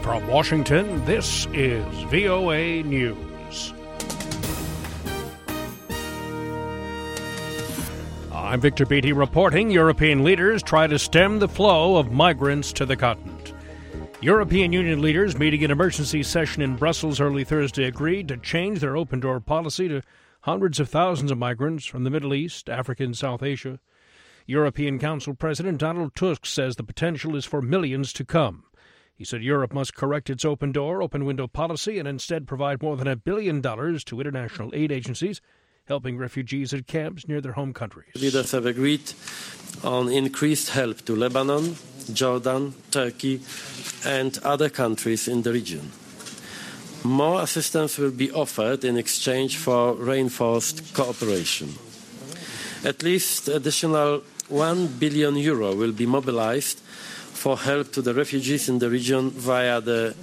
From Washington, this is VOA News. I'm Victor Beatty reporting European leaders try to stem the flow of migrants to the continent. European Union leaders meeting in emergency session in Brussels early Thursday agreed to change their open-door policy to hundreds of thousands of migrants from the Middle East, Africa, and South Asia. European Council President Donald Tusk says the potential is for millions to come. He said Europe must correct its open-door, open-window policy and instead provide more than $1 billion to international aid agencies, helping refugees at camps near their home countries. Leaders have agreed on increased help to Lebanon, Jordan, Turkey, and other countries in the region. More assistance will be offered in exchange for reinforced cooperation. At least additional €1 billion will be mobilized for help to the refugees in the region via the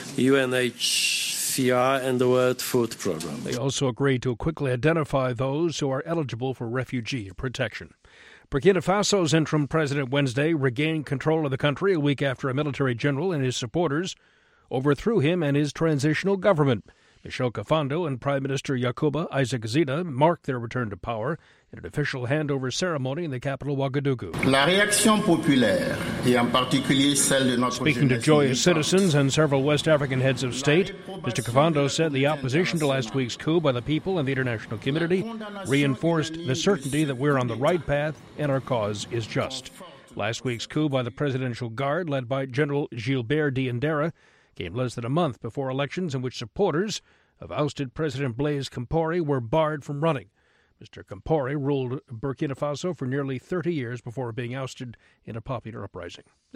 UNHCR and the World Food Programme. They also agreed to quickly identify those who are eligible for refugee protection. Burkina Faso's interim president Wednesday regained control of the country a week after a military general and his supporters overthrew him and his transitional government. Michel Kafando and Prime Minister Yacouba Isaac Zida marked their return to power in an official handover ceremony in the capital Ouagadougou. La réaction populaire, et en particulier celle de notre Speaking to joyous citizens and several West African heads of state, Mr. Kafando said the opposition to last week's coup by the people and the international community reinforced the certainty that we're on the right path and our cause is just. Last week's coup by the Presidential Guard, led by General Gilbert Diendera, came less than a month before elections in which supporters of ousted President Blaise Compaoré were barred from running. Mr. Compaoré ruled Burkina Faso for nearly 30 years before being ousted in a popular uprising.